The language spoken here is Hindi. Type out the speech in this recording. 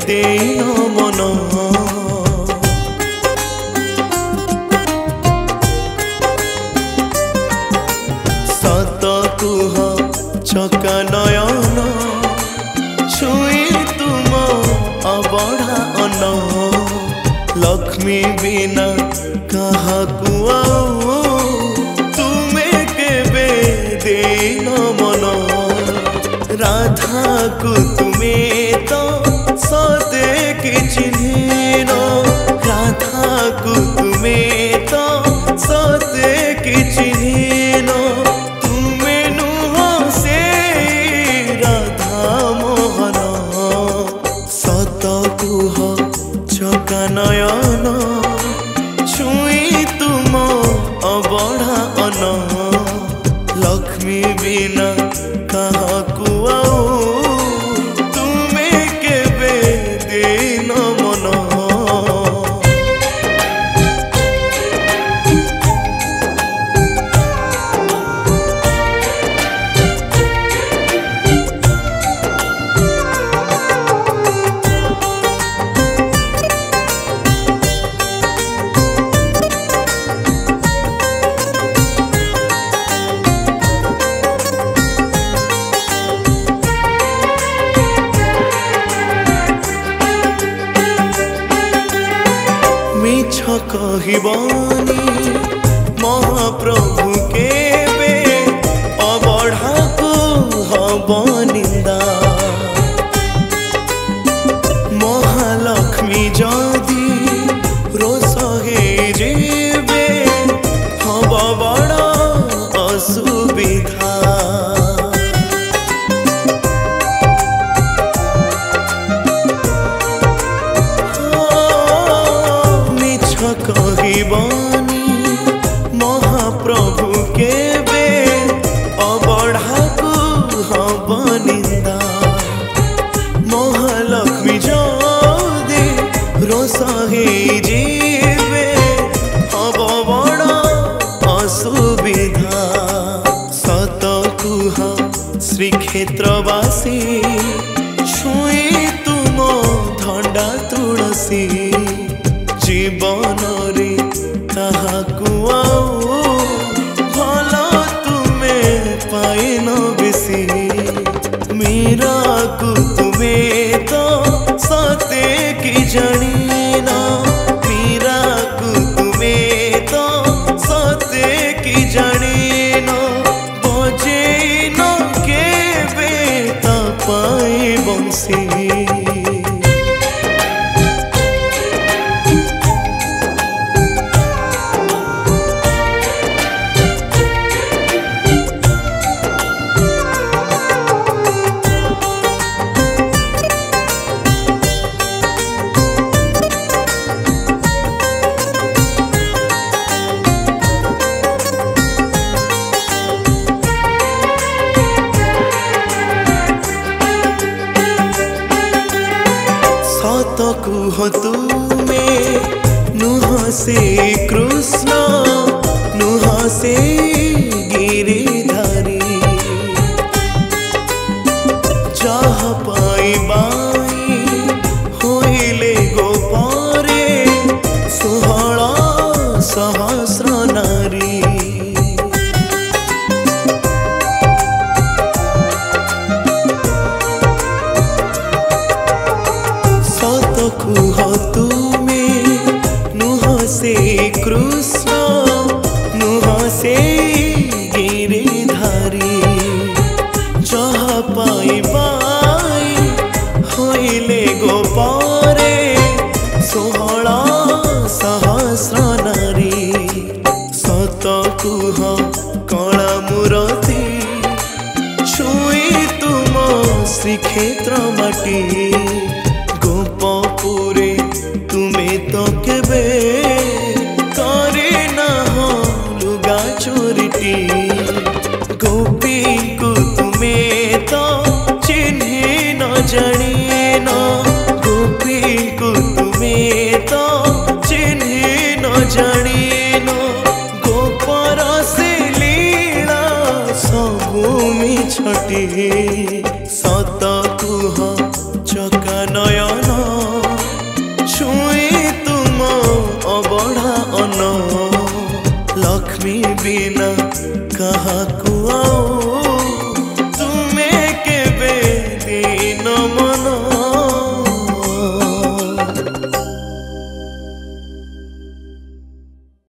देन मन सत कुह चका नयन छुई तुम अबढ़ा अन लक्ष्मी बिना कहा तुमे केबे देन मन राधा को तुमे तो सते कि चिन्हिन राधा को तुमे तो सते कि चिन्हिन तुमे नुह से राधा मोहन सत कुह चका नयन छुई तुम अबढ़ा अन लक्ष्मी बिना कहा तुमे केबे देन मन मिछ कहबनी महाप्रभु केबे अबढ़ा को हब निंदा महालक्ष्मी जदि रोष हे जेबे हब बड़ असुविधा कहबनी महाप्रभु केबे अबढ़ा को हब निंदा महालक्ष्मी जदि रोष हे जेबे हब बड़ असुविधा सत कुह श्रीक्षेत्रवासी छुई तुम धंडा तुलसी जीवन रे ताहाकु भल तुमे पाइन बेसी मीरा को तुमे तो सते कि जानिन मीरा को तुमे तो सते कि जानिन बजेन केबे ता पाए बंसी सत कुह तुमे नुह से कृष्ण नुह से गिरिधारी जह पाइबाई होइले गोपरे 16 सहस्र नारी कुह तुमे नुह से कृष्ण नुह से गिरिधारी जह पाइबाई होइले गोपरे 16 सहस्र नारी सत कुह कला मूर्ति छुई तुम श्रीक्षेत्र माटी गोपपुरे तुमे तो केबे करे ना हो लुगा चोरीटी गोपी को तुमे तो चिन्हि न जानी न गोपी को तुमे तो चिन्हि न जानी न गोपर से लीला सबु मिछटी सत कुह चका नयन बिना कहाँ को आओ